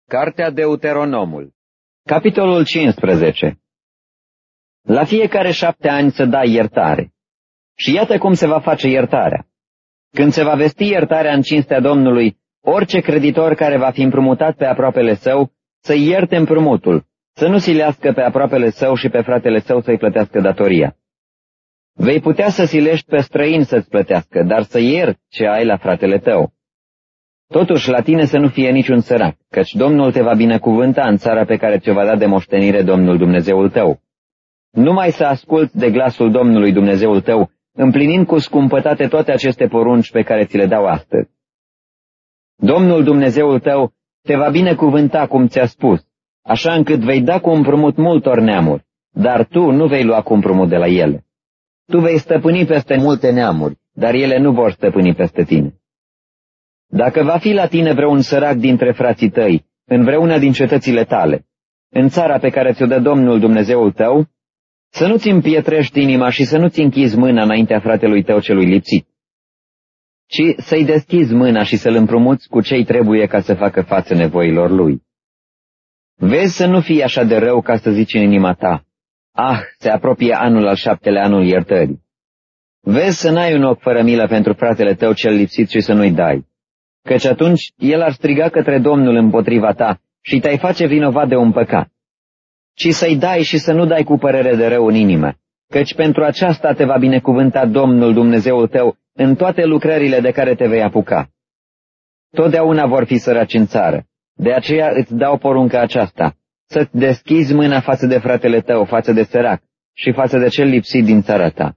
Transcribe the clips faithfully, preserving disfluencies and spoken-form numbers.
Cartea Deuteronomul, capitolul cincisprezece. La fiecare șapte ani să dai iertare. Și iată cum se va face iertarea. Când se va vesti iertarea în cinstea Domnului, orice creditor care va fi împrumutat pe aproapele său, să ierte împrumutul, să nu silească pe aproapele său și pe fratele său să-i plătească datoria. Vei putea să silești pe străin să-ți plătească, dar să ierți ce ai la fratele tău. Totuși, la tine să nu fie niciun sărac, căci Domnul te va binecuvânta în țara pe care ți-o va da de moștenire Domnul Dumnezeul tău. Numai să asculți de glasul Domnului Dumnezeul tău, împlinind cu scumpătate toate aceste porunci pe care ți le dau astăzi. Domnul Dumnezeul tău te va binecuvânta cum ți-a spus, așa încât vei da cu împrumut multor neamuri, dar tu nu vei lua cu împrumut de la ele. Tu vei stăpâni peste multe neamuri, dar ele nu vor stăpâni peste tine. Dacă va fi la tine vreun sărac dintre frații tăi, în vreuna din cetățile tale, în țara pe care ți-o dă Domnul Dumnezeul tău, să nu-ți împietrești inima și să nu-ți închizi mâna înaintea fratelui tău celui lipsit, ci să-i deschizi mâna și să-l împrumuți cu ce-i trebuie ca să facă față nevoilor lui. Vezi să nu fii așa de rău ca să zici în inima ta, ah, se apropie anul al șaptelea, anul iertării. Vezi să n-ai un ochi fără milă pentru fratele tău cel lipsit și să nu-i dai, căci atunci el ar striga către Domnul împotriva ta și te-ai face vinovat de un păcat. Ci să-i dai și să nu dai cu părere de rău în inimă, căci pentru aceasta te va binecuvânta Domnul Dumnezeul tău în toate lucrările de care te vei apuca. Totdeauna vor fi săraci în țară, de aceea îți dau porunca aceasta, să-ți deschizi mâna față de fratele tău, față de sărac și față de cel lipsit din țara ta.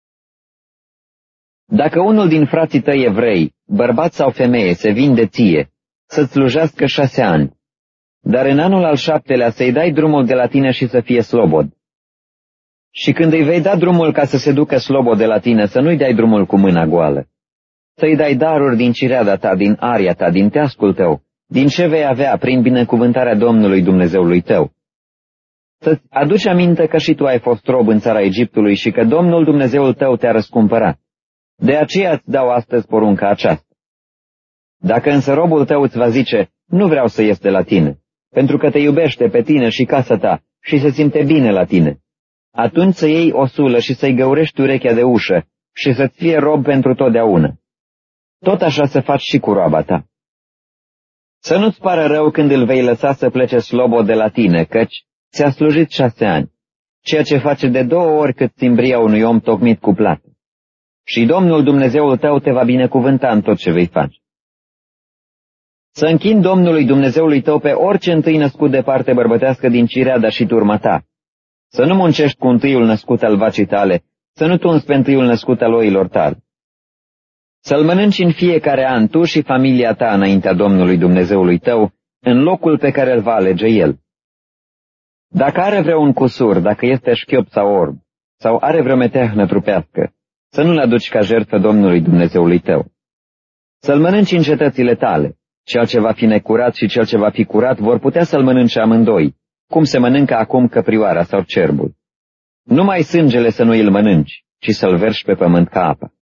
Dacă unul din frații tăi evrei, bărbat sau femeie, se vinde ție, să-ți slujească șase ani, dar în anul al șaptelea să-i dai drumul de la tine și să fie slobod. Și când îi vei da drumul ca să se ducă slobod de la tine, să nu-i dai drumul cu mâna goală. Să-i dai daruri din cireada ta, din aria ta, din teascul tău, din ce vei avea prin binecuvântarea Domnului Dumnezeului tău. Să-ți aduci aminte că și tu ai fost rob în țara Egiptului și că Domnul Dumnezeul tău te-a răscumpărat. De aceea îți dau astăzi porunca aceasta. Dacă însă robul tău îți va zice, nu vreau să ies de la tine, pentru că te iubește pe tine și casa ta și se simte bine la tine, atunci să iei o sulă și să-i găurești urechea de ușă și să-ți fie rob pentru totdeauna. Tot așa să faci și cu roaba ta. Să nu-ți pară rău când îl vei lăsa să plece slobod de la tine, căci ți-a slujit șase ani, ceea ce face de două ori cât timbria unui om tocmit cu plată. Și Domnul Dumnezeul tău te va binecuvânta în tot ce vei face. Să închini Domnului Dumnezeului tău pe orice întâi născut de parte bărbătească din cireada și turma ta. Să nu muncești cu întâiul născut al vacii tale, să nu tunzi pe întâiul născut al oilor tale. Să-l mănânci în fiecare an tu și familia ta înaintea Domnului Dumnezeului tău, în locul pe care îl va alege el. Dacă are vreun cusur, dacă este șchiop sau orb, sau are vreo meteahnă trupească, să nu-l aduci ca jertfă Domnului Dumnezeului tău. Să-l mănânci în cetățile tale. Cel ce va fi necurat și cel ce va fi curat vor putea să-l mănânce amândoi, cum se mănâncă acum căprioara sau cerbul. Numai sângele să nu îl mănânci, ci să-l verși pe pământ ca apă.